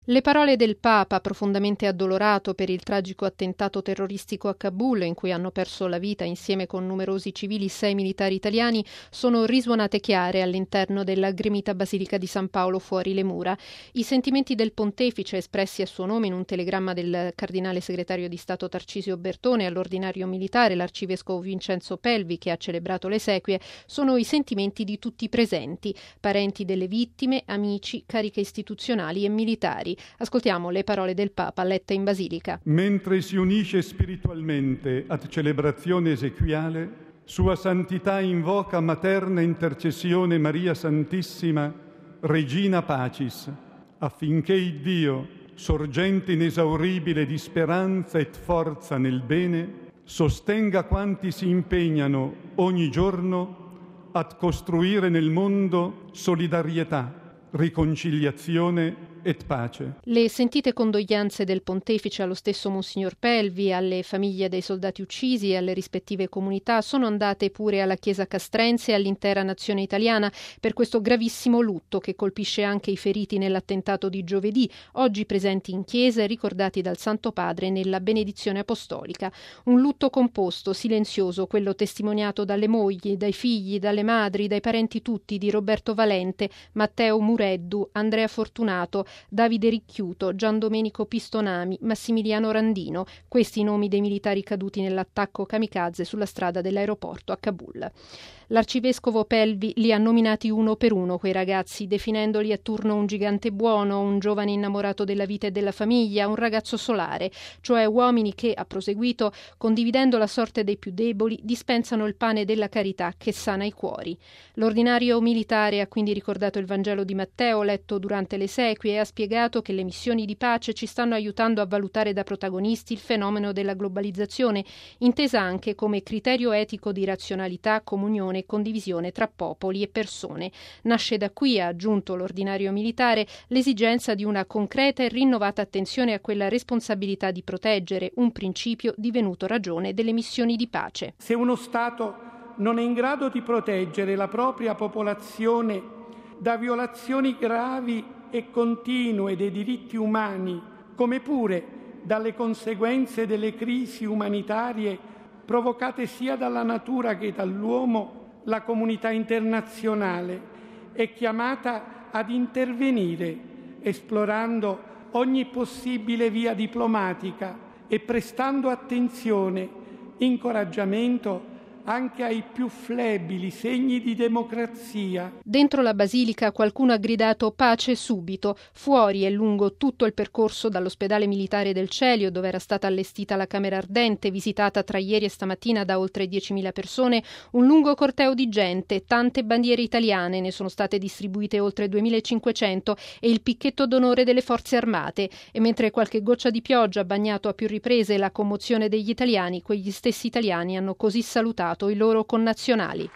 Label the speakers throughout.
Speaker 1: Le parole del Papa, profondamente addolorato per il tragico attentato terroristico a Kabul, in cui hanno perso la vita insieme con numerosi civili 6 militari italiani, sono risuonate chiare all'interno della gremita Basilica di San Paolo fuori le mura. I sentimenti del pontefice, espressi a suo nome in un telegramma del cardinale segretario di Stato Tarcisio Bertone all'ordinario militare, l'arcivescovo Vincenzo Pelvi, che ha celebrato le esequie, sono i sentimenti di tutti i presenti, parenti delle vittime, amici, cariche istituzionali e militari. Ascoltiamo le parole del Papa lette in Basilica.
Speaker 2: Mentre si unisce spiritualmente ad celebrazione esequiale, Sua Santità invoca materna intercessione Maria Santissima, Regina Pacis, affinché il Dio, sorgente inesauribile di speranza e forza nel bene, sostenga quanti si impegnano ogni giorno a costruire nel mondo solidarietà, riconciliazione et pace.
Speaker 1: Le sentite condoglianze del pontefice allo stesso Monsignor Pelvi, alle famiglie dei soldati uccisi e alle rispettive comunità sono andate pure alla Chiesa castrense e all'intera nazione italiana per questo gravissimo lutto che colpisce anche i feriti nell'attentato di giovedì, oggi presenti in chiesa e ricordati dal Santo Padre nella benedizione apostolica. Un lutto composto, silenzioso, quello testimoniato dalle mogli, dai figli, dalle madri, dai parenti tutti di Roberto Valente, Matteo Mureddu, Andrea Fortunato, Davide Ricchiuto, Gian Domenico Pistonami, Massimiliano Randino, questi i nomi dei militari caduti nell'attacco kamikaze sulla strada dell'aeroporto a Kabul. L'arcivescovo Pelvi li ha nominati uno per uno quei ragazzi, definendoli a turno un gigante buono, un giovane innamorato della vita e della famiglia, un ragazzo solare, cioè uomini che, ha proseguito, condividendo la sorte dei più deboli, dispensano il pane della carità che sana i cuori. L'ordinario militare ha quindi ricordato il Vangelo di Matteo letto durante le esequie e ha spiegato che le missioni di pace ci stanno aiutando a valutare da protagonisti il fenomeno della globalizzazione, intesa anche come criterio etico di razionalità, comunione e condivisione tra popoli e persone. Nasce da qui, ha aggiunto l'ordinario militare, l'esigenza di una concreta e rinnovata attenzione a quella responsabilità di proteggere, un principio divenuto ragione delle missioni di pace.
Speaker 3: Se uno Stato non è in grado di proteggere la propria popolazione da violazioni gravi e continue dei diritti umani, come pure dalle conseguenze delle crisi umanitarie provocate sia dalla natura che dall'uomo, la comunità internazionale è chiamata ad intervenire esplorando ogni possibile via diplomatica e prestando attenzione, incoraggiamento anche ai più flebili segni di democrazia.
Speaker 1: Dentro la Basilica qualcuno ha gridato pace subito. Fuori e lungo tutto il percorso dall'ospedale militare del Celio, dove era stata allestita la Camera Ardente, visitata tra ieri e stamattina da oltre 10.000 persone, un lungo corteo di gente, tante bandiere italiane, ne sono state distribuite oltre 2.500 e il picchetto d'onore delle forze armate. E mentre qualche goccia di pioggia ha bagnato a più riprese la commozione degli italiani, quegli stessi italiani hanno così salutato i loro connazionali.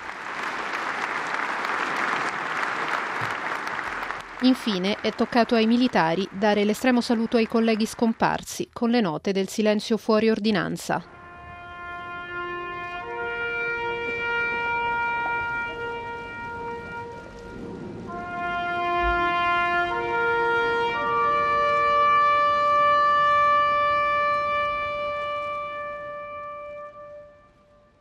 Speaker 1: Infine è toccato ai militari dare l'estremo saluto ai colleghi scomparsi con le note del silenzio fuori ordinanza.